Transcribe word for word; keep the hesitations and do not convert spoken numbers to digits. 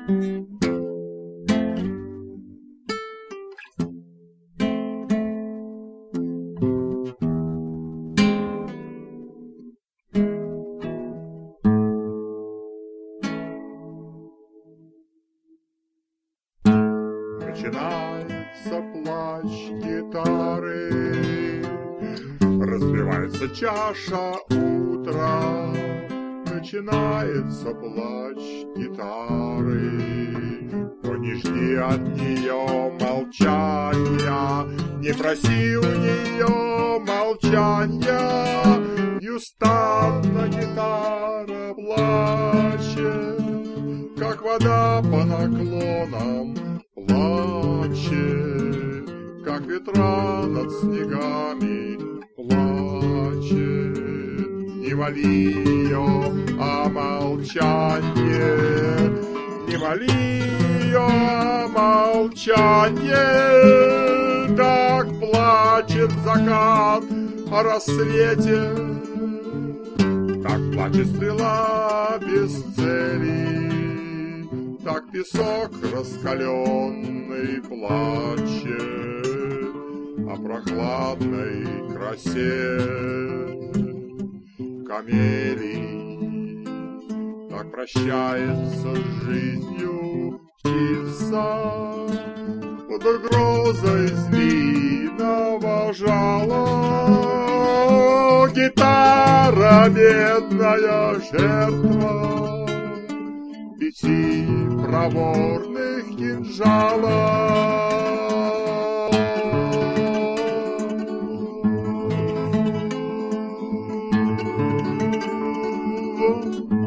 Начинается плач гитары, разбивается чаша утра. Начинается плач гитары, но не жди от нее молчания, не проси у нее молчания. Неустанно гитара плачет, как вода по наклонам плачет, как ветра над снегами плачет. Не моли ее о молчании, не моли ее о молчании. Так плачет закат о рассвете, так плачет стрела без цели, так песок раскаленный плачет о прохладной красе камелий. Так прощается с жизнью птица под угрозой змеиного жала. Гитара, бедная жертва пяти проворных кинжалов.